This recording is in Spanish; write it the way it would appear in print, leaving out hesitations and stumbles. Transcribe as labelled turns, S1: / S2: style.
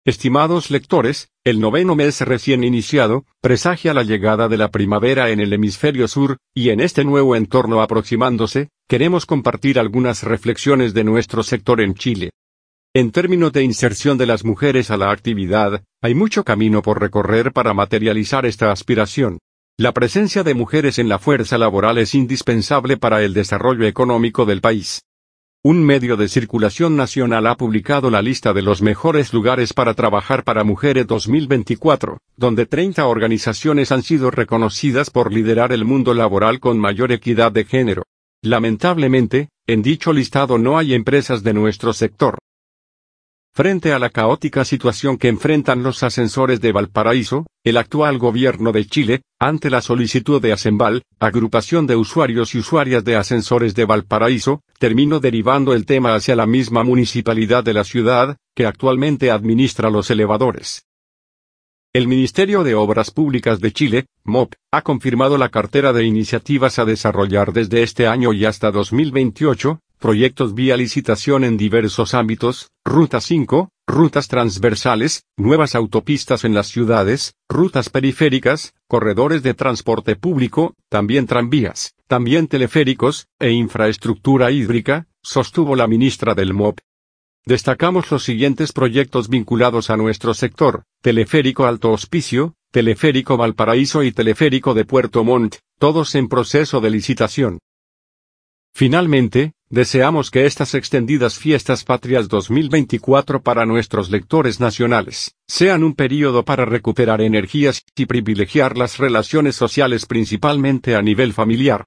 S1: Estimados lectores, el noveno mes recién iniciado, presagia la llegada de la primavera en el hemisferio sur, y en este nuevo entorno aproximándose, queremos compartir algunas reflexiones de nuestro sector en Chile. En términos de inserción de las mujeres a la actividad, hay mucho camino por recorrer para materializar esta aspiración. La presencia de mujeres en la fuerza laboral es indispensable para el desarrollo económico del país. Un medio de circulación nacional ha publicado la lista de los mejores lugares para trabajar para mujeres 2024, donde 30 organizaciones han sido reconocidas por liderar el mundo laboral con mayor equidad de género. Lamentablemente, en dicho listado no hay empresas de nuestro sector. Frente a la caótica situación que enfrentan los ascensores de Valparaíso, el actual gobierno de Chile, ante la solicitud de Ascenval, agrupación de usuarios y usuarias de ascensores de Valparaíso, terminó derivando el tema hacia la misma municipalidad de la ciudad, que actualmente administra los elevadores. El Ministerio de Obras Públicas de Chile, MOP, ha confirmado la cartera de iniciativas a desarrollar desde este año y hasta 2028, proyectos vía licitación en diversos ámbitos, Ruta 5, rutas transversales, nuevas autopistas en las ciudades, rutas periféricas, corredores de transporte público, también tranvías, también teleféricos, e infraestructura hídrica, sostuvo la ministra del MOP. Destacamos los siguientes proyectos vinculados a nuestro sector: Teleférico Alto Hospicio, Teleférico Valparaíso y Teleférico de Puerto Montt, todos en proceso de licitación. Finalmente, deseamos que estas extendidas Fiestas Patrias 2024 para nuestros lectores nacionales sean un período para recuperar energías y privilegiar las relaciones sociales principalmente a nivel familiar.